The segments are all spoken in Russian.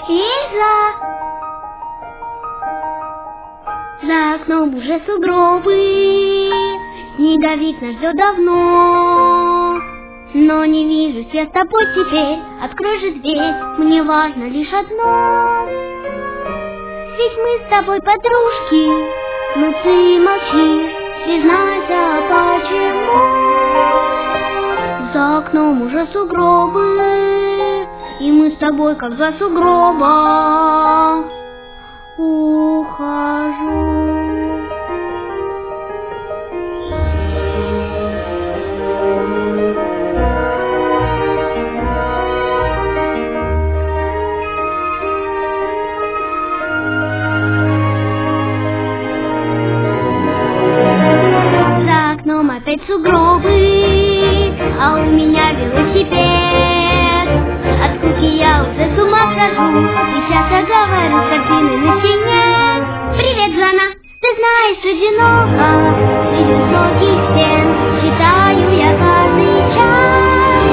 Эльза! За окном уже сугробы, снеговик нас ждет давно. Но не вижу я с тобой теперь, открой же дверь, мне важно лишь одно. Ведь мы с тобой подружки, но ты молчишь, признайся, почему? За окном уже сугробы, и мы с тобой как за сугробом ухожу. За окном опять сугробы, а у меня велосипед. От скуки я уже с ума схожу, и часто говорю с картиной на стене. Привет, Жанна, ты знаешь, одиноко среди высоких стен читаю я каждый час.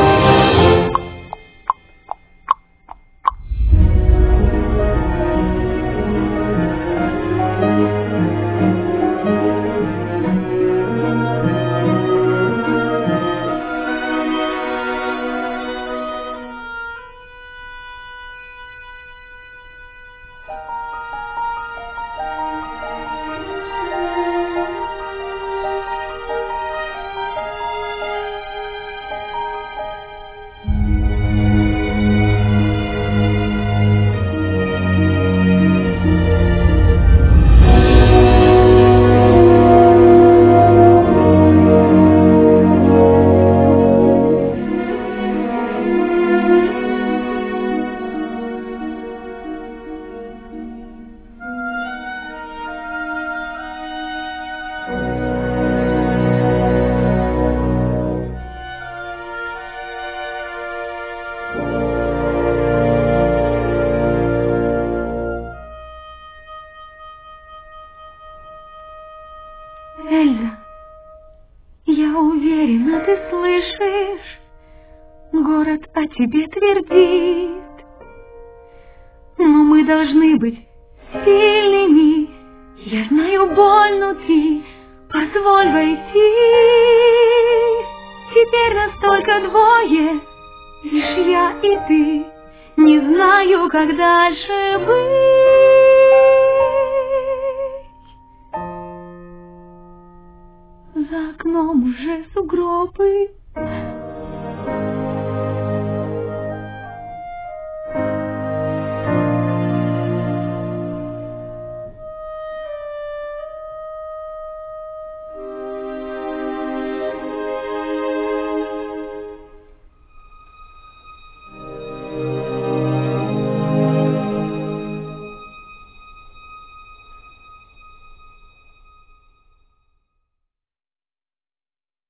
Эльза, я уверена, ты слышишь, город о тебе твердит. Но мы должны быть сильными, я знаю боль внутри, позволь войти. Теперь нас только двое, лишь я и ты, не знаю, как дальше быть. За окном уже сугробы,